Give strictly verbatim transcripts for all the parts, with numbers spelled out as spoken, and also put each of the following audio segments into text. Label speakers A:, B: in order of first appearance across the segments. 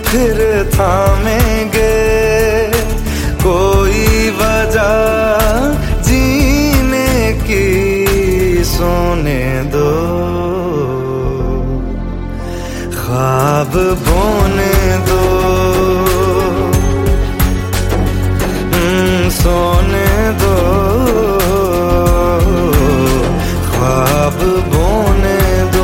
A: फिर थामेंगे, कोई वजह जीने की सोने दो, ख्वाब बोने दो, सोने दो, ख्वाब बोने दो।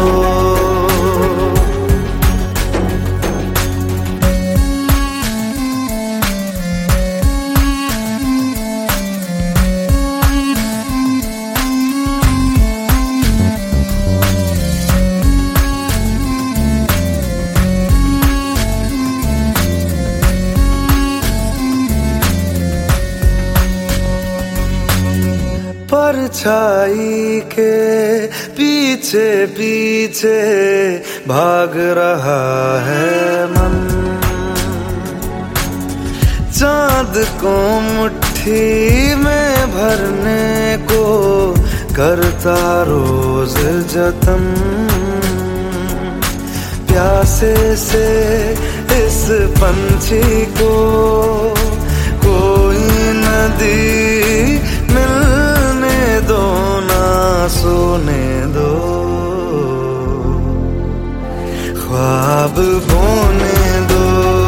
A: परछाई के पीछे पीछे भाग रहा है मन, चांद को मुट्ठी में भरने को करता रोज जतन, प्यासे से इस पंछी को कोई नदी मिलने दो, ना सोने दो, ख्वाब बोने दो,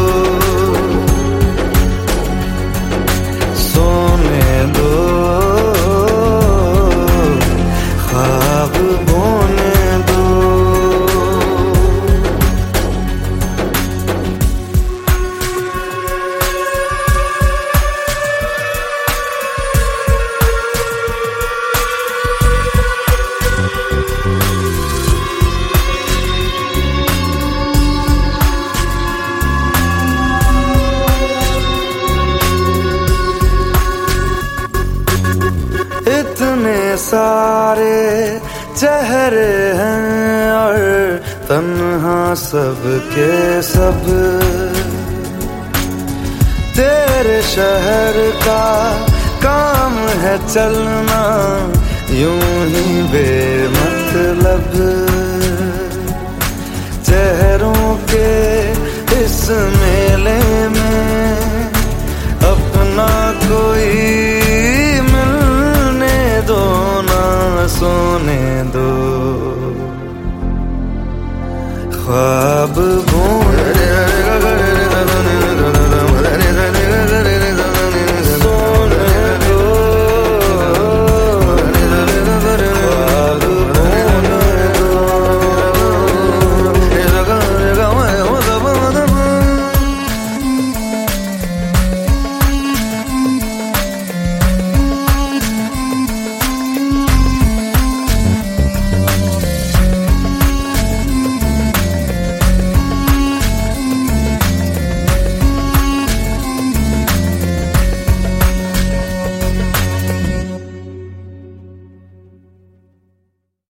A: सोने दो, ख्वाब बोने दो। इतने सारे चेहरे हैं और तन्हा सब के सब, तेरे शहर का काम है चलना यूं ही बेमतलब, चेहरों के इस मेले में अपना कोई दो, ना सोने दो, ख्वाब बोने